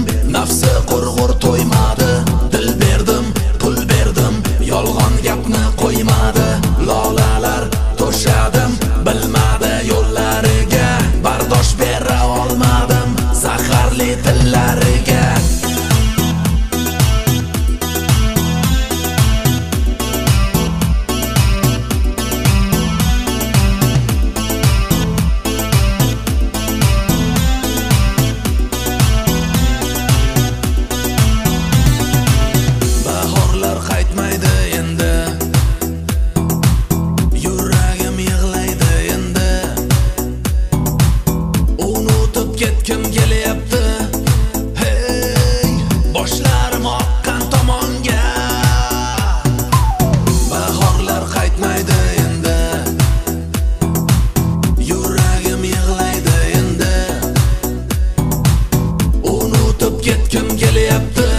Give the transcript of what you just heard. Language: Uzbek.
nafsi qurg'ur to'ymadi. Dil berdim, pul berdim, yolg'on gapni qo'ymadi. Lolalar to'shadim, bilmadi yo'llariga, bardosh bera olmadim zaharli tillariga. Bahorlar qaytmaydi endi, yuragim yig'laydi endi. Unutib ketgim kelyapti, hey, boshlarim oqqan tomonga. Bahorlar qaytmaydi endi, yuragim yig'laydi endi. Unutib ketgim kelyapti.